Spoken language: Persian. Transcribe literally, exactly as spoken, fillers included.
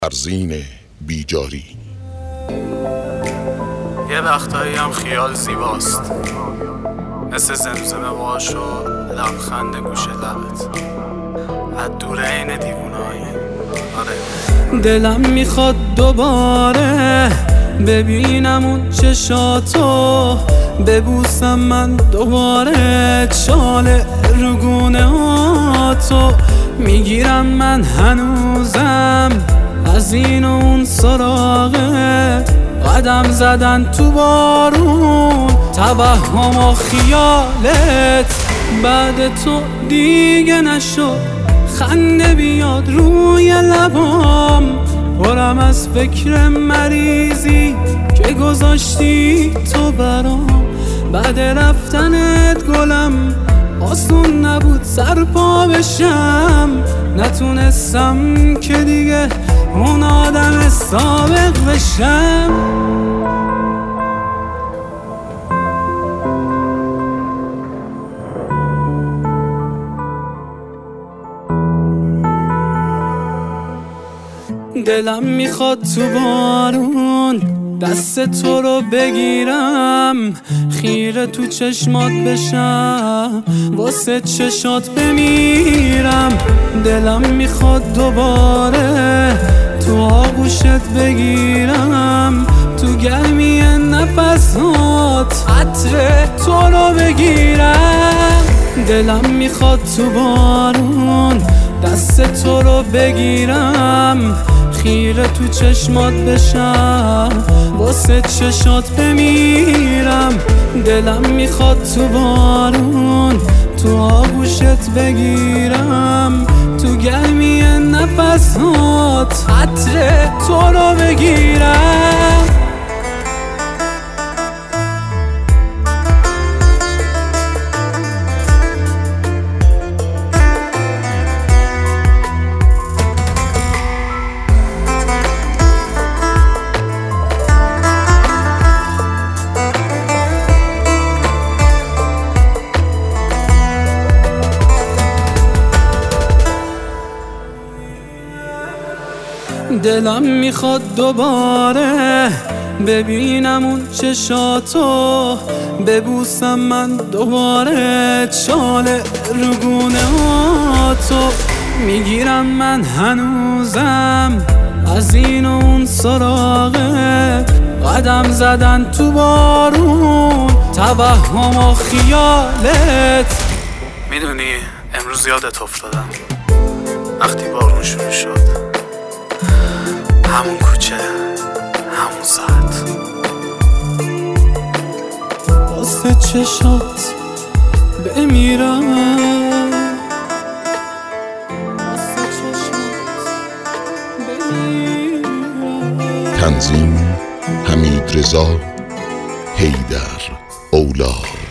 فرزین بیجاری. یه وقتایی هم خیال زیباست، مثل زمزمه باش و لبخند گوش لبت از دور عین دیوونایی. آره دلم میخواد دوباره ببینم اون چشاتو، ببوسم من دوباره چاله رگونه هاتو. میگیرم من هنوزم از این و اون سراغه، قدم زدن تو بارون توهم و خیالت. بعد تو دیگه نشد خنده بیاد روی لبام، پرم از فکر مریضی که گذاشتی تو برام. بعد رفتنت گلم آسون نبود سر پا بشم، نتونستم که دیگه اون آدم سابق بشم. دلم میخواد تو بارون دست تو رو بگیرم، خیره تو چشمات بشم، واسه چشات بمیرم. دلم میخواد دوباره تو آغوشت بگیرم، تو گرمی نفسات عطر تو رو بگیرم. دلم میخواد تو بارون دست تو رو بگیرم، خیره تو چشمات بشم، واسه چشات بمیرم. دلم میخواد تو بارون تو آغوشت بگیرم، تو گرمی نفسات عطر تو رو بگیرم. دلم میخواد دوباره ببینم اون چشاتو، ببوسم من دوباره چاله رگونه هاتو. میگیرم من هنوزم از این و اون سراغه، قدم زدن تو بارون توهم و خیالت. میدونی امروز یادت افتادم وقتی بارون شروع شد، همون کوچه همون ساعت، واسه چشات بمیرم، واسه چشات بمیرم. تنظیم حمید رضا حیدر اولاد.